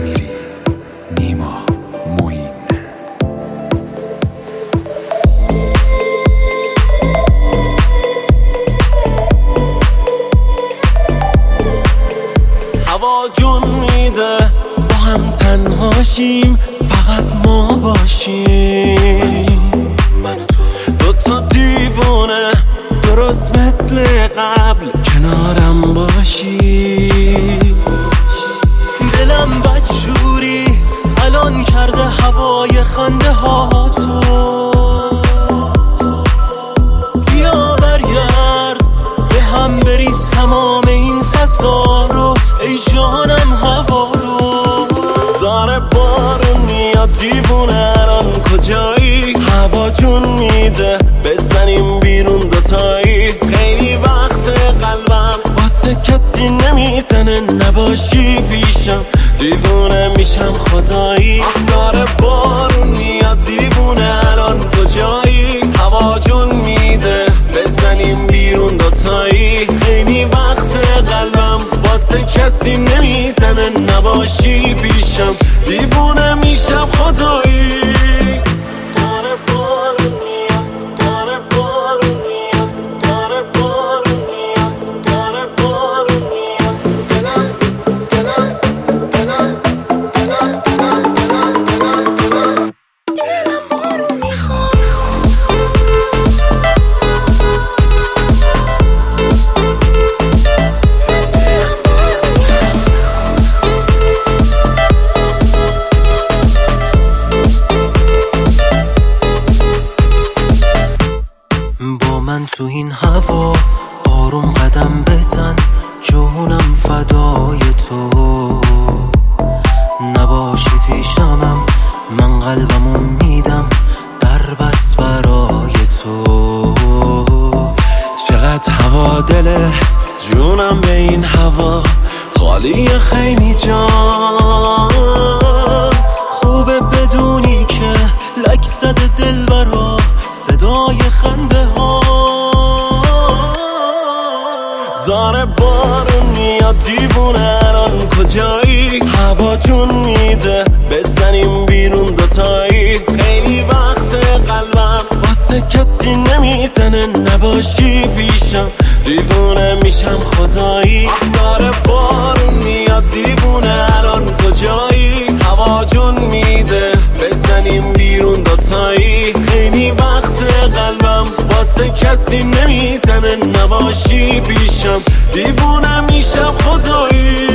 امیری، نیما، موین. هوا جون میده با هم تنهاشیم، فقط ما باشیم. دوتا دیوونه درست مثل قبل کنارم باشی. دلم بدجوری الان کرده هوای خنده ها تو. بیا برگرد به هم بریز تمام این فضا رو، ای جانم هوا رو. داره بارون میاد دیوونه الان کجایی؟ هوا جون میده بزنیم بیرون دوتایی. خیلی وقت قلبم واسه کسی نمیزنه، نباشی پیشم دیوونه میشم خدایی. داره بارون میاد دیوونه الان کجایی؟ هوا جون میده بزنیم بیرون دوتایی. خیلی وقت قلبم واسه کسی نمیزنه، نباشی پیشم دیوونه میشم خدایی. با من تو این هوا آروم قدم بزن، جونم فدای تو. نباشی پیشمم من قلبمو میدم در بس برای تو. چقدر هوا دله جونم به این هوا خالی خیلی جات. خوبه بدونی که لک زده دل برا صدای خنده ها. داره بارون میاد دیوونه الان کجایی؟ هوا جون میده بزنیم بیرون دوتایی. خیلی وقت قلبم واسه کسی نمیزنه، نباشی پیشم دیوونه میشم خدایی. داره بارون میاد دیوونه الان کجایی؟ هوا جون میده بزنیم بیرون دوتایی. خیلی وقت قلبم واسه کسی نمیزنه، نباشی پیشم دیوونه میشم خدایی.